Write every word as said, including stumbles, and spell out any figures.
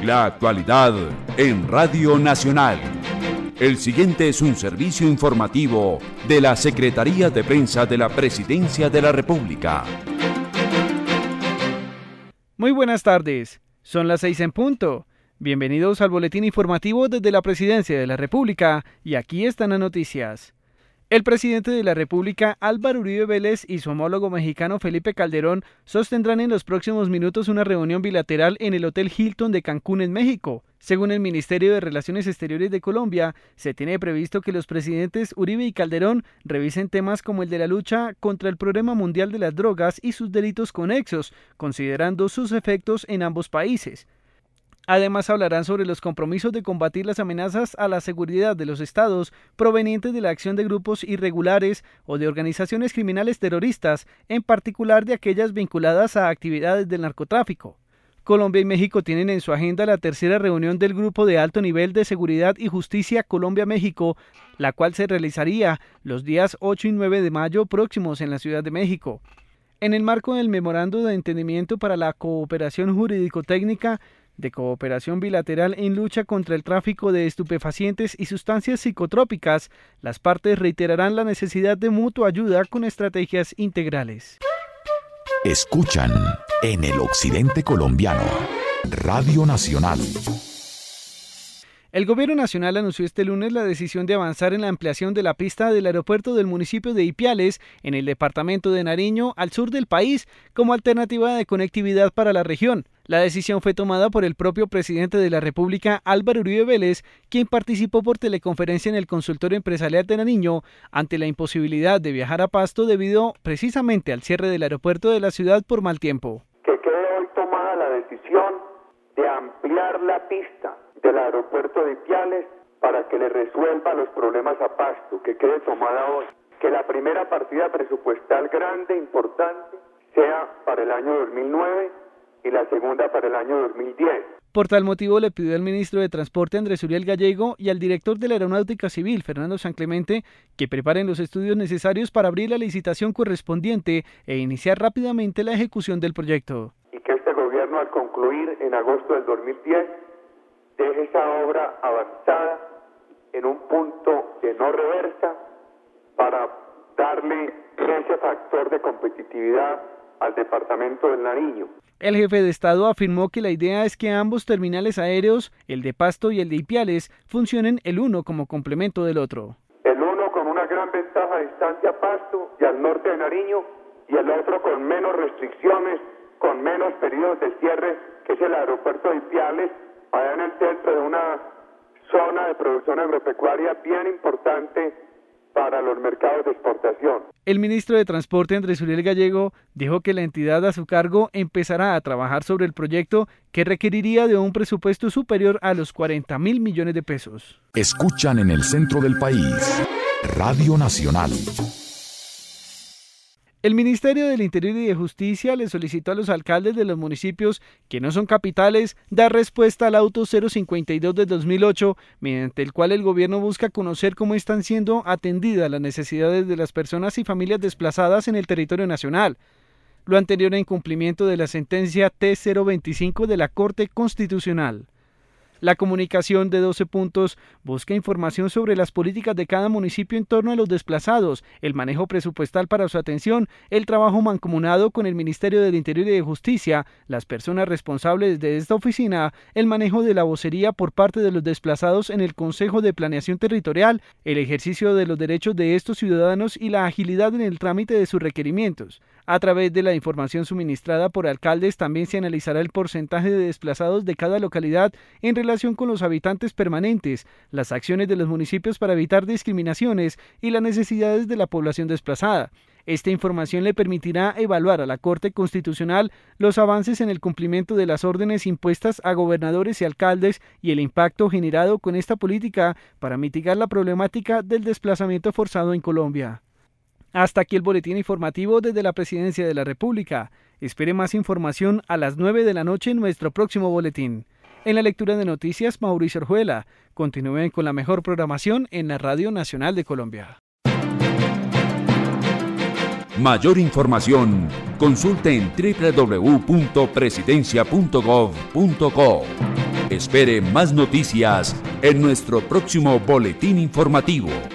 La actualidad en Radio Nacional. El siguiente es un servicio informativo de la Secretaría de Prensa de la Presidencia de la República. Muy buenas tardes, son las seis en punto. Bienvenidos al boletín informativo desde la Presidencia de la República y aquí están las noticias. El presidente de la República, Álvaro Uribe Vélez, y su homólogo mexicano Felipe Calderón sostendrán en los próximos minutos una reunión bilateral en el Hotel Hilton de Cancún, en México. Según el Ministerio de Relaciones Exteriores de Colombia, se tiene previsto que los presidentes Uribe y Calderón revisen temas como el de la lucha contra el problema mundial de las drogas y sus delitos conexos, considerando sus efectos en ambos países. Además, hablarán sobre los compromisos de combatir las amenazas a la seguridad de los estados provenientes de la acción de grupos irregulares o de organizaciones criminales terroristas, en particular de aquellas vinculadas a actividades del narcotráfico. Colombia y México tienen en su agenda la tercera reunión del Grupo de Alto Nivel de Seguridad y Justicia Colombia-México, la cual se realizaría los días ocho y nueve de mayo próximos en la Ciudad de México. En el marco del Memorando de Entendimiento para la Cooperación Jurídico-Técnica de Cooperación Bilateral en lucha contra el tráfico de estupefacientes y sustancias psicotrópicas, las partes reiterarán la necesidad de mutua ayuda con estrategias integrales. Escuchan en el occidente colombiano, Radio Nacional. El Gobierno Nacional anunció este lunes la decisión de avanzar en la ampliación de la pista del aeropuerto del municipio de Ipiales, en el departamento de Nariño, al sur del país, como alternativa de conectividad para la región. La decisión fue tomada por el propio presidente de la República, Álvaro Uribe Vélez, quien participó por teleconferencia en el consultorio empresarial de Nariño ante la imposibilidad de viajar a Pasto debido precisamente al cierre del aeropuerto de la ciudad por mal tiempo. Que quede hoy tomada la decisión de ampliar la pista del aeropuerto de Ipiales para que le resuelva los problemas a Pasto, que quede tomada hoy. Que la primera partida presupuestal grande, importante, sea para el año dos mil nueve y la segunda para el año dos mil diez. Por tal motivo le pidió al ministro de Transporte, Andrés Uriel Gallego, y al director de la Aeronáutica Civil, Fernando San Clemente, que preparen los estudios necesarios para abrir la licitación correspondiente e iniciar rápidamente la ejecución del proyecto. Y que este gobierno, al concluir en agosto del dos mil diez, deje esa obra avanzada en un punto de no reversa para darle ese factor de competitividad al departamento del Nariño. El jefe de Estado afirmó que la idea es que ambos terminales aéreos, el de Pasto y el de Ipiales, funcionen el uno como complemento del otro. El uno con una gran ventaja a distancia a Pasto y al norte de Nariño, y el otro con menos restricciones, con menos periodos de cierre, que es el aeropuerto de Ipiales, allá en el centro de una zona de producción agropecuaria bien importante para los mercados de exportación. El ministro de Transporte, Andrés Uriel Gallego, dijo que la entidad a su cargo empezará a trabajar sobre el proyecto, que requeriría de un presupuesto superior a los cuarenta mil millones de pesos. Escuchan en el centro del país, Radio Nacional. El Ministerio del Interior y de Justicia le solicitó a los alcaldes de los municipios que no son capitales dar respuesta al Auto cero cincuenta y dos de dos mil ocho, mediante el cual el gobierno busca conocer cómo están siendo atendidas las necesidades de las personas y familias desplazadas en el territorio nacional. Lo anterior en cumplimiento de la sentencia T cero veinticinco de la Corte Constitucional. La comunicación de doce puntos busca información sobre las políticas de cada municipio en torno a los desplazados, el manejo presupuestal para su atención, el trabajo mancomunado con el Ministerio del Interior y de Justicia, las personas responsables de esta oficina, el manejo de la vocería por parte de los desplazados en el Consejo de Planeación Territorial, el ejercicio de los derechos de estos ciudadanos y la agilidad en el trámite de sus requerimientos. A través de la información suministrada por alcaldes también se analizará el porcentaje de desplazados de cada localidad en relación con los habitantes permanentes, las acciones de los municipios para evitar discriminaciones y las necesidades de la población desplazada. Esta información le permitirá evaluar a la Corte Constitucional los avances en el cumplimiento de las órdenes impuestas a gobernadores y alcaldes y el impacto generado con esta política para mitigar la problemática del desplazamiento forzado en Colombia. Hasta aquí el boletín informativo desde la Presidencia de la República. Espere más información a las nueve de la noche en nuestro próximo boletín. En la lectura de noticias, Mauricio Orjuela. Continúen con la mejor programación en la Radio Nacional de Colombia. Mayor información, consulte en doble u doble u doble u punto presidencia punto gov punto co. Espere más noticias en nuestro próximo boletín informativo.